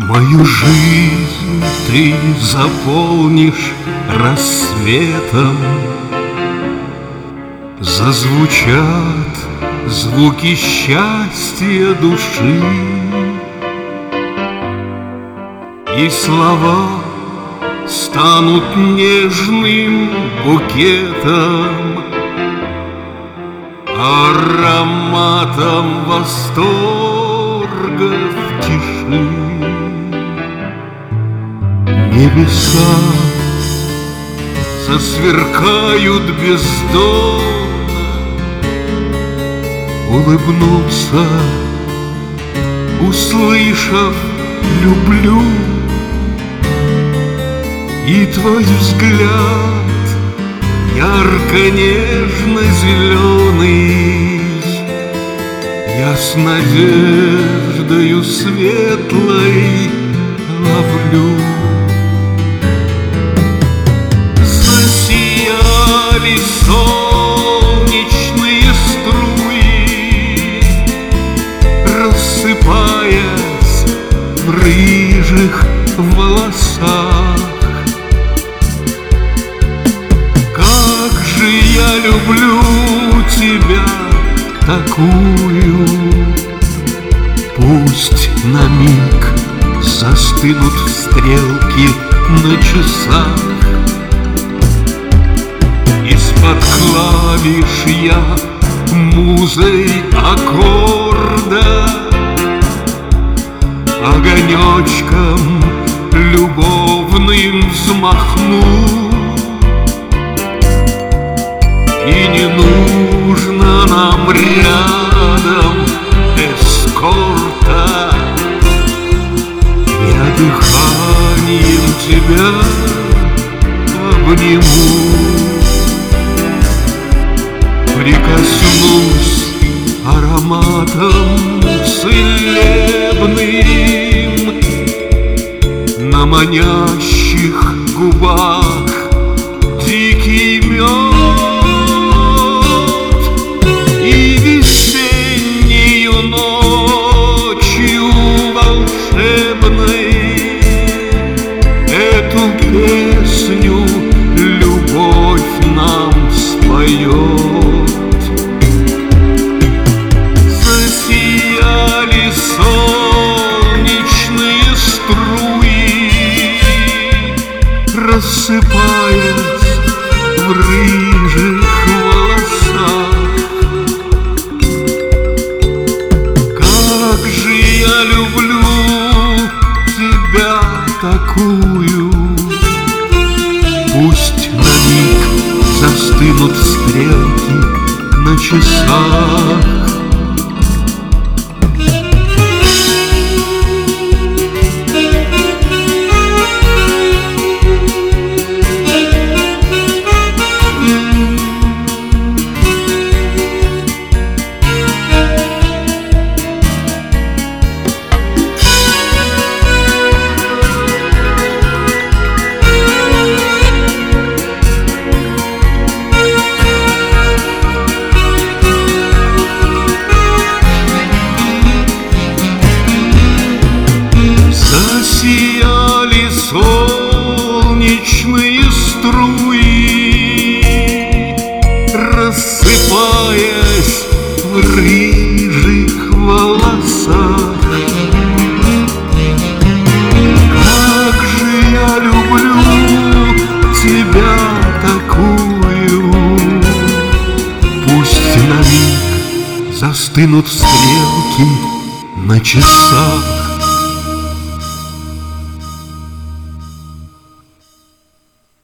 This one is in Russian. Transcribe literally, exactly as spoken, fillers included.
Мою жизнь ты заполнишь рассветом. Зазвучат звуки счастья души, и слова станут нежным букетом, ароматом восторга в тиши. Небеса засверкают бездонно, улыбнутся, услышав «люблю». И твой взгляд ярко-нежно-зеленый я с надеждою светлой ловлю. Засияли солнечные струи, рассыпаясь в рыжих волосах. Я люблю тебя такую. Пусть на миг застынут стрелки на часах. Из-под клавиш я музой аккорда огонечком любовным взмахну. И не нужно нам рядом эскорта. Я дыханием тебя обниму, прикоснусь ароматом целебным на манящих губах дикий мед. Песню любовь нам споет. Засияли солнечные струи, рассыпаясь в рыжих волосах. Как же я люблю тебя такую. Пусть на миг застынут стрелки на часах. Засияли солнечные струи, рассыпаясь в рыжих волосах. Как же я люблю тебя такую. Пусть на миг застынут стрелки на часах.